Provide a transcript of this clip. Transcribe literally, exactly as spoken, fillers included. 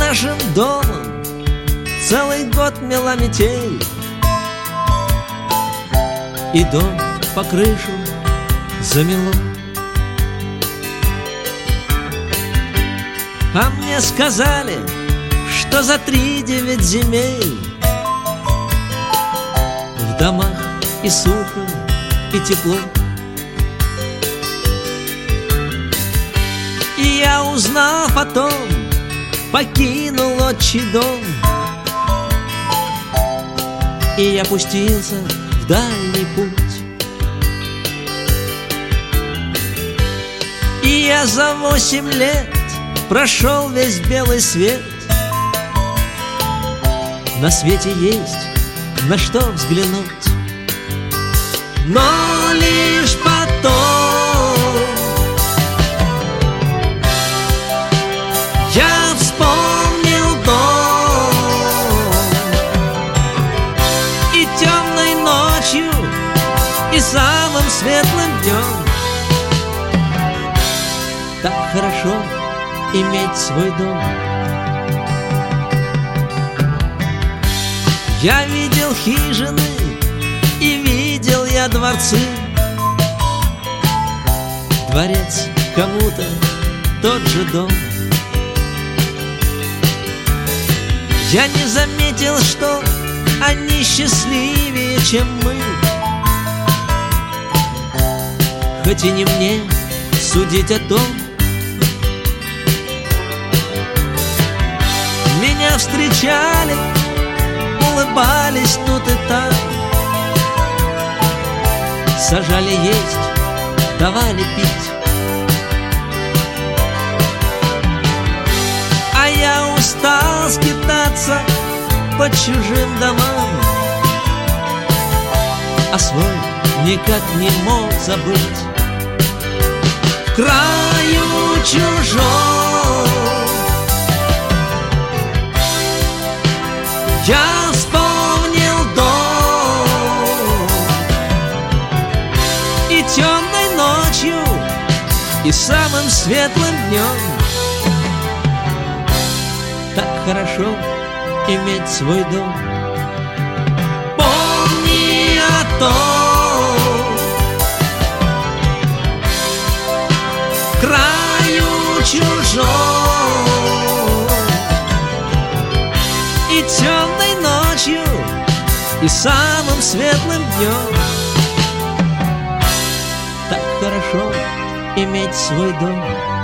нашим домом целый год мела метель, и дом по крышу замело. А мне сказали, что за три девять земель в домах и сухо, и тепло. И я, узнав о том, покинул отчий дом, и я пустился в дальний путь. И я за восемь лет прошел весь белый свет. На свете есть на что взглянуть, но лишь потом я вспомнил дом, и темной ночью, и самым светлым днем. Так хорошо иметь свой дом. Я видел хижины и видел я дворцы. Дворец кому-то тот же дом. Я не заметил, что они счастливее, чем мы. Хоть и не мне судить о том. Меня встречали, улыбались тут и там, сажали есть, давали пить. А я устал скитаться по чужим домам, а свой никак не мог забыть. В краю чужом я вспомнил дом, и темной ночью, и самым светлым днем. Так хорошо иметь свой дом. Помни о том, в краю чужом, и темной ночью, и самым светлым днем. Так хорошо иметь свой дом.